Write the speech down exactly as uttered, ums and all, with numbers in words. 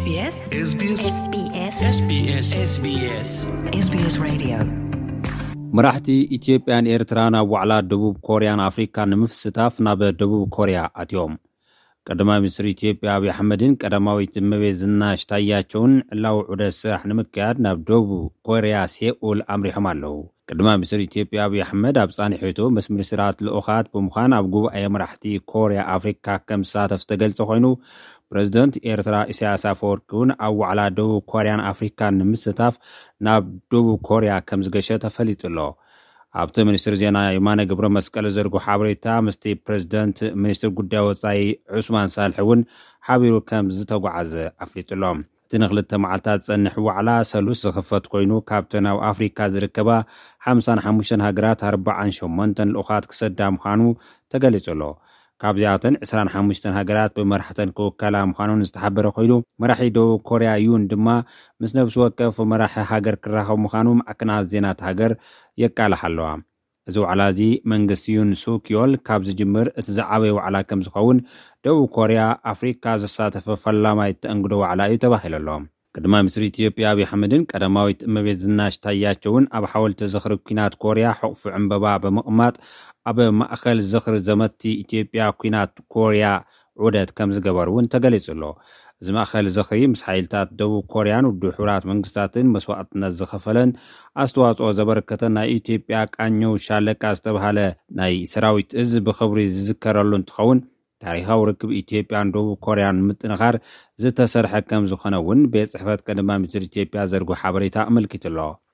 S B S S B S S B S S B S S B S S B S Radio مراحتي ኢትዮጵያን ኤርትራን ኣብ ዋዕላ ደቡብ ኮርያን ኣፍሪካን ንምፍስታፍ ናብ ደቡብ ኮርያ ኣትዮም ቀዳማይ ሚኒስትር ኢትዮጵያ አብይ አሕመድን ቀዳማዊት እመቤት ዝናሽ ታያቸውን ዕላው ዑደት ስራሕ ንምክያድ ናብ ደቡብ ኮርያ ሴኡል ኣምሪሖም ኣለዉ ቀዳማይ ሚኒስትር ኢትዮጵያ አብይ አሕመድ ኣብ ጻኒሕቱ ምስ ሚኒስትራት ልኡኻት ብምዃን ኣብ ጉባኤ መራሕቲ ኮርያ ኣፍሪካ ከም ዝሳተፍ ዝተገልጸ ኮይኑ ፕሬዝደንት ኤርትራ ኢሳያስ አፈወርቂን ኣብ ዋዕላ ደቡብ ኮርያን ኣፍሪካን ንምስታፍ ናብ ደቡብ ኮርያ ከም ዝገሸ ተፈሊጡሎ ኣብቲ ሚኒስትር ዜና የማነ ገብረ መስቀል ዘርጉ ሓበሬታ ምስቲ ፕሬዝደንት ሚኒስትር ጉዳይ ወጻኢ ዑስማን ሳልሕውን ሓቢሩ ከም ዝተጓዓዘ ኣፍሊጡሎም እቲ ንኽልተ መዓልታት ጸንሕ ዋዕላ ሰሉስ ዝኽፈት ኮይኑ ካብተን ኣብ ኣፍሪካ ዝርከባ ሓምሳ ወሓሙሽተ ሃገራት ኣርባዓ ወሸሞንተ ልኡኻት ክሰዳ ምዃኑ ተገሊጹሎ ካብዚኣተን ዒስራ ወሓሙሽተ ሃገራት ብመራሕተን ክውከላ ምዃኑን ዝተሓበረ ኮይኑ መራሒ ደቡብ ኮርያ ዩን ድማ ምስ ነብሲ ወከፍ መራሒ ሃገር ክራኸብ ምዃኑ ማዕከናት ዜናት ሃገር የቃልሕ ኣለዋ እዚ ዋዕላ እዚ መንግስቲ ዩን ሱክዮል ካብ ዝጅምር እቲ ዝዓበየ ዋዕላ ከም ዝኸውን ደቡብ ኮርያ ኣፍሪካ ዝሳተፈ ፈላማይ ተእንግዶ ዋዕላ እዩ ተባሂሉ ኣሎ ቀዳማይ ሚኒስትር ኢትዮጵያ አብይ አሕመድን ቀዳማዊት እመቤት ዝናሽ ታያቸውን ኣብ ሓወልቲ ዝኽሪ ኩናት ኮርያ ሕቑፉ ዕምበባ ብምቕማጥ ኣብ ማእኸል ዝኽሪ ዘመቲ ኢትዮጵያ ኩናት ኮርያ ዑደት ከም ዝገበሩን ተገሊጹሎ እዚ ማእኸል ዝኽሪ ምስ ሓይልታት ደቡብ ኮርያን ውድብ ሕብራት መንግስታትን መስዋዕትነት ዝኸፈለን ኣስተዋጽኦ ዘበረከተን ናይ ኢትዮጵያ ቃኘው ሻለቃ ዝተባሃለ ናይ ሰራዊት እዝ ብኽብሪ ዝዝከረሉ እንትኸውን ታሪኻዊ ርክብ ኢትዮጵያን ደቡብ ኮርያን ምጥንኻር ዝተሰርሐ ከም ዝኾነ እውን ቤት ጽሕፈት ቀዳማይ ሚኒስትር ኢትዮጵያ ዘርጉ ሓበሬታ ኣመልኪቱሎ